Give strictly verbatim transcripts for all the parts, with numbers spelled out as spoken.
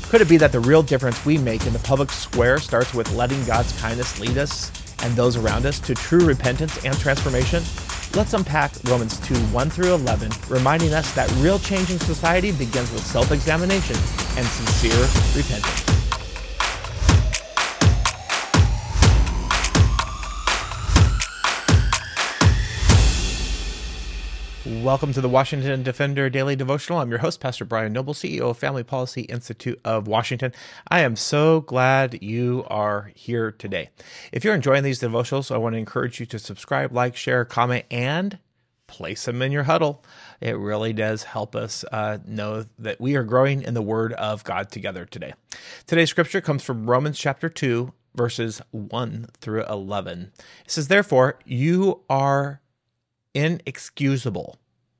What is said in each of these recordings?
Could it be that the real difference we make in the public square starts with letting God's kindness lead us and those around us to true repentance and transformation? Let's unpack Romans two, one through eleven, reminding us that real change in society begins with self-examination and sincere repentance. Welcome to the Washington Defender Daily Devotional. I'm your host, Pastor Brian Noble, C E O of Family Policy Institute of Washington. I am so glad you are here today. If you're enjoying these devotionals, I want to encourage you to subscribe, like, share, comment, and place them in your huddle. It really does help us uh, know that we are growing in the Word of God together today. Today's scripture comes from Romans chapter two, verses one through eleven. It says, "Therefore, you are inexcusable,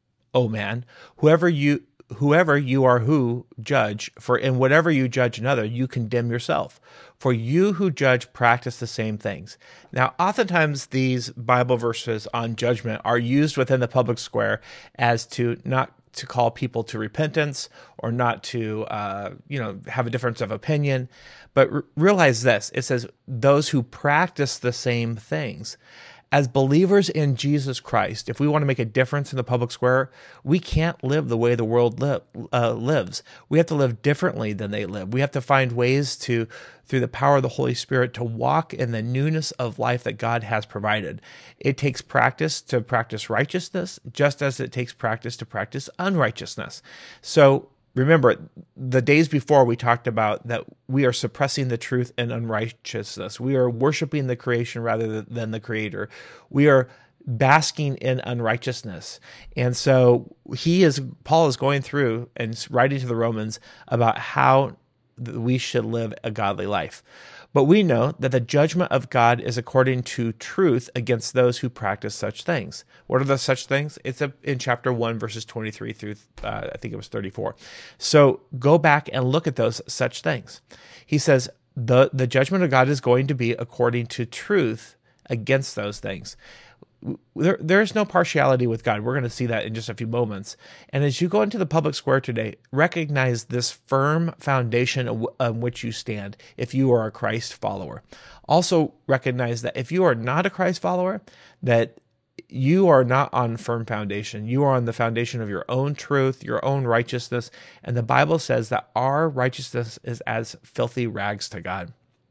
O man, whoever you whoever you are who judge, for in whatever you judge another, you condemn yourself. For you who judge practice the same things." Now, oftentimes these Bible verses on judgment are used within the public square as to not to call people to repentance or not to, uh, you know, have a difference of opinion. But r- realize this, it says those who practice the same things. As believers in Jesus Christ, if we want to make a difference in the public square, we can't live the way the world li- uh, lives. We have to live differently than they live. We have to find ways to, through the power of the Holy Spirit, to walk in the newness of life that God has provided. It takes practice to practice righteousness, just as it takes practice to practice unrighteousness. So remember, the days before we talked about that we are suppressing the truth in unrighteousness. We are worshiping the creation rather than the creator. We are basking in unrighteousness. And so he is, Paul is going through and writing to the Romans about how we should live a godly life. But we know that the judgment of God is according to truth against those who practice such things. What are the such things? It's in chapter one, verses twenty-three through, uh, I think it was thirty-four. So go back and look at those such things. He says, the, the judgment of God is going to be according to truth against those things. There, there is no partiality with God. We're going to see that in just a few moments. And as you go into the public square today, recognize this firm foundation on which you stand if you are a Christ follower. Also recognize that if you are not a Christ follower, that you are not on firm foundation. You are on the foundation of your own truth, your own righteousness. And the Bible says that our righteousness is as filthy rags to God.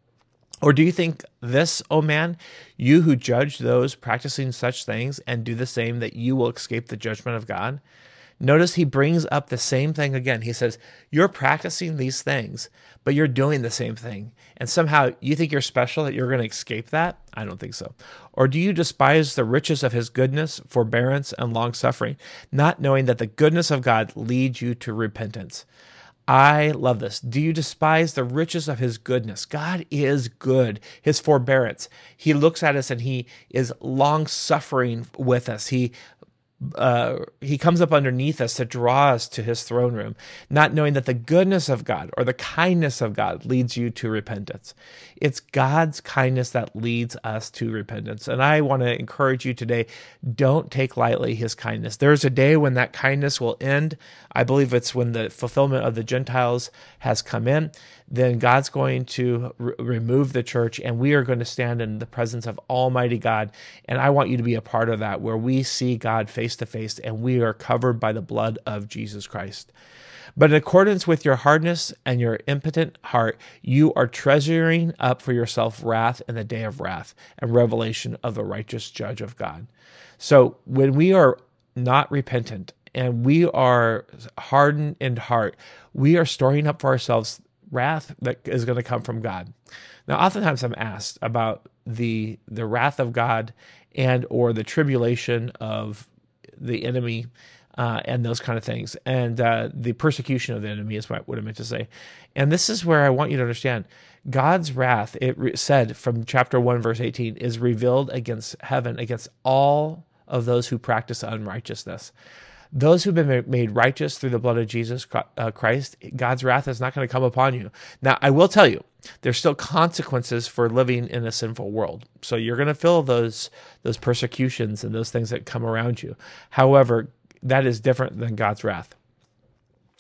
Or do you think this, O man, you who judge those practicing such things and do the same, that you will escape the judgment of God? Notice he brings up the same thing again. He says, you're practicing these things, but you're doing the same thing. And somehow you think you're special, that you're going to escape that? I don't think so. Or do you despise the riches of his goodness, forbearance, and long-suffering, not knowing that the goodness of God leads you to repentance? I love this. Do you despise the riches of his goodness? God is good. His forbearance. He looks at us and he is long-suffering with us. He Uh, he comes up underneath us to draw us to his throne room, not knowing that the goodness of God or the kindness of God leads you to repentance. It's God's kindness that leads us to repentance. And I want to encourage you today, don't take lightly his kindness. There's a day when that kindness will end. I believe it's when the fulfillment of the Gentiles has come in. Then God's going to re- remove the church, and we are going to stand in the presence of Almighty God. And I want you to be a part of that, where we see God face to face, and we are covered by the blood of Jesus Christ. But in accordance with your hardness and your impotent heart, you are treasuring up for yourself wrath in the day of wrath and revelation of the righteous judge of God. So when we are not repentant and we are hardened in heart, we are storing up for ourselves wrath that is going to come from God. Now, oftentimes I'm asked about the the wrath of God and or the tribulation of the enemy uh, and those kind of things, and uh, the persecution of the enemy is what I meant to say. And this is where I want you to understand God's wrath. It re- said from chapter one, verse eighteen, is revealed against heaven, against all of those who practice unrighteousness. Those who've been made righteous through the blood of Jesus Christ, God's wrath is not going to come upon you. Now, I will tell you, there's still consequences for living in a sinful world. So you're going to feel those those persecutions and those things that come around you. However, that is different than God's wrath.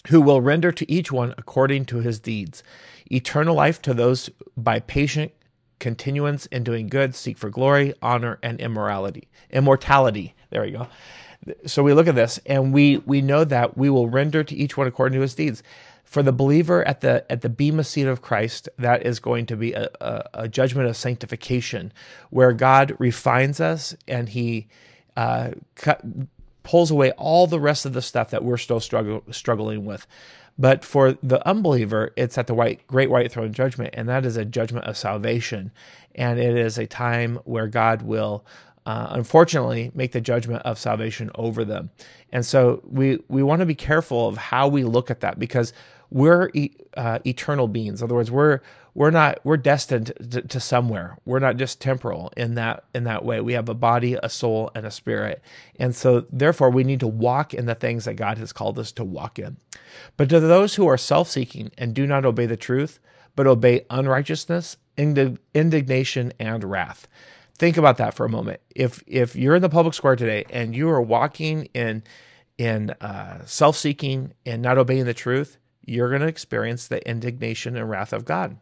who will render to each one according to his deeds. Eternal life to those by patient continuance in doing good, seek for glory, honor, and immorality. Immortality. There we go. So we look at this, and we we know that we will render to each one according to his deeds. For the believer at the at the bema seat of Christ, that is going to be a, a, a judgment of sanctification, where God refines us and he uh, cut, pulls away all the rest of the stuff that we're still struggle, struggling with. But for the unbeliever, it's at the white, great white throne judgment, and that is a judgment of salvation. And it is a time where God will, uh, unfortunately, make the judgment of salvation over them. And so we, we want to be careful of how we look at that, because we're uh, eternal beings. In other words, we're we're not we're destined to, to somewhere. We're not just temporal in that in that way. We have a body, a soul, and a spirit, and so therefore we need to walk in the things that God has called us to walk in. But to those who are self-seeking and do not obey the truth, but obey unrighteousness, indig- indignation, and wrath. Think about that for a moment. If if you're in the public square today and you are walking in in uh, self-seeking and not obeying the truth, you're going to experience the indignation and wrath of God.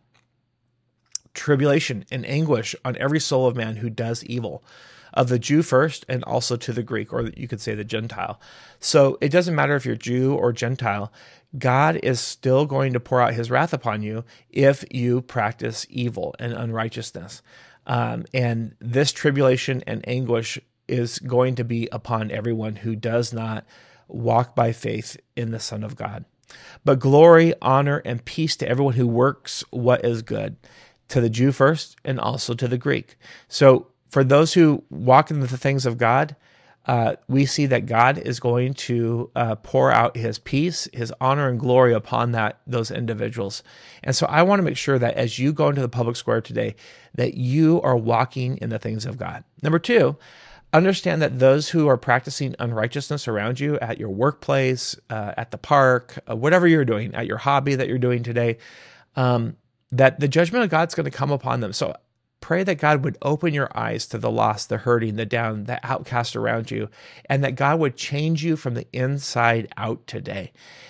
Tribulation and anguish on every soul of man who does evil, of the Jew first and also to the Greek, or you could say the Gentile. So it doesn't matter if you're Jew or Gentile, God is still going to pour out his wrath upon you if you practice evil and unrighteousness. Um, and this tribulation and anguish is going to be upon everyone who does not walk by faith in the Son of God. But glory, honor, and peace to everyone who works what is good, to the Jew first and also to the Greek. So for those who walk in the things of God, uh, we see that God is going to uh, pour out his peace, his honor, and glory upon that those individuals. And so I want to make sure that as you go into the public square today, that you are walking in the things of God. Number two, understand that those who are practicing unrighteousness around you at your workplace, uh, at the park, uh, whatever you're doing, at your hobby that you're doing today, um, that the judgment of God's going to come upon them. So pray that God would open your eyes to the lost, the hurting, the down, the outcast around you, and that God would change you from the inside out today.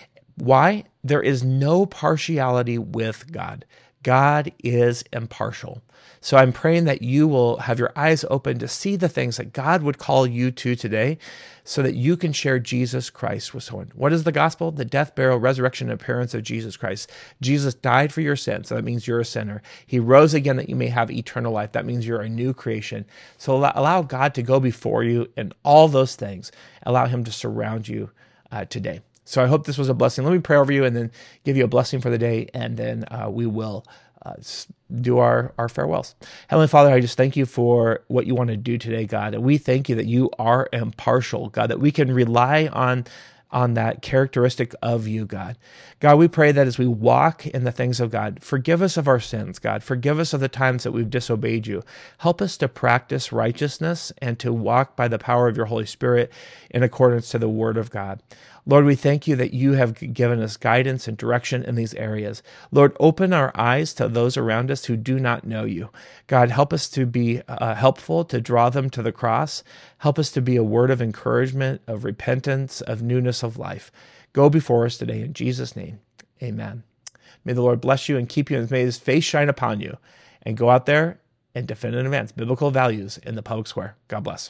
Why? There is no partiality with God. God is impartial. So I'm praying that you will have your eyes open to see the things that God would call you to today so that you can share Jesus Christ with someone. What is the gospel? The death, burial, resurrection, and appearance of Jesus Christ. Jesus died for your sins. So that means you're a sinner. He rose again that you may have eternal life. That means you're a new creation. So allow, allow God to go before you in all those things. Allow him to surround you uh, today. So I hope this was a blessing. Let me pray over you and then give you a blessing for the day, and then uh, we will uh, do our, our farewells. Heavenly Father, I just thank you for what you want to do today, God. And we thank you that you are impartial, God, that we can rely on on that characteristic of you, God. God, we pray that as we walk in the things of God, forgive us of our sins, God. Forgive us of the times that we've disobeyed you. Help us to practice righteousness and to walk by the power of your Holy Spirit in accordance to the word of God. Lord, we thank you that you have given us guidance and direction in these areas. Lord, open our eyes to those around us who do not know you. God, help us to be uh, helpful, to draw them to the cross. Help us to be a word of encouragement, of repentance, of newness of life. Go before us today in Jesus' name. Amen. May the Lord bless you and keep you, and may his face shine upon you. And go out there and defend and advance biblical values in the public square. God bless.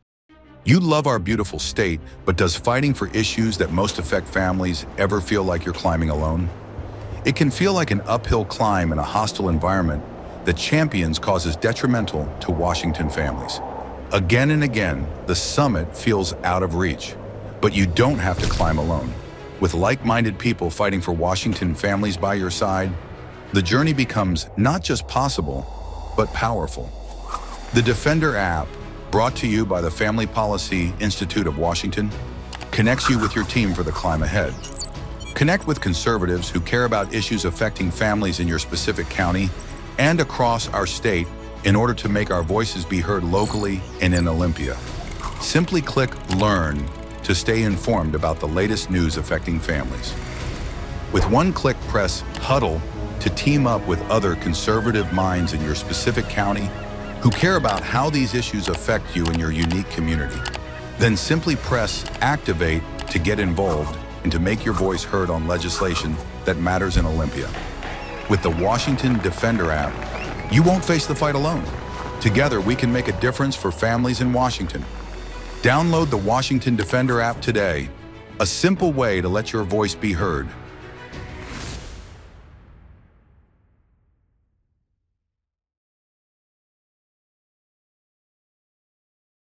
You love our beautiful state, but does fighting for issues that most affect families ever feel like you're climbing alone? It can feel like an uphill climb in a hostile environment that champions causes detrimental to Washington families. Again and again, the summit feels out of reach, but you don't have to climb alone. With like-minded people fighting for Washington families by your side, the journey becomes not just possible, but powerful. The Defender app, brought to you by the Family Policy Institute of Washington, connects you with your team for the climb ahead. Connect with conservatives who care about issues affecting families in your specific county and across our state in order to make our voices be heard locally and in Olympia. Simply click Learn to stay informed about the latest news affecting families. With one click, press Huddle to team up with other conservative minds in your specific county who care about how these issues affect you in your unique community. Then simply press Activate to get involved and to make your voice heard on legislation that matters in Olympia. With the Washington Defender app, you won't face the fight alone. Together, we can make a difference for families in Washington. Download the Washington Defender app today, a simple way to let your voice be heard.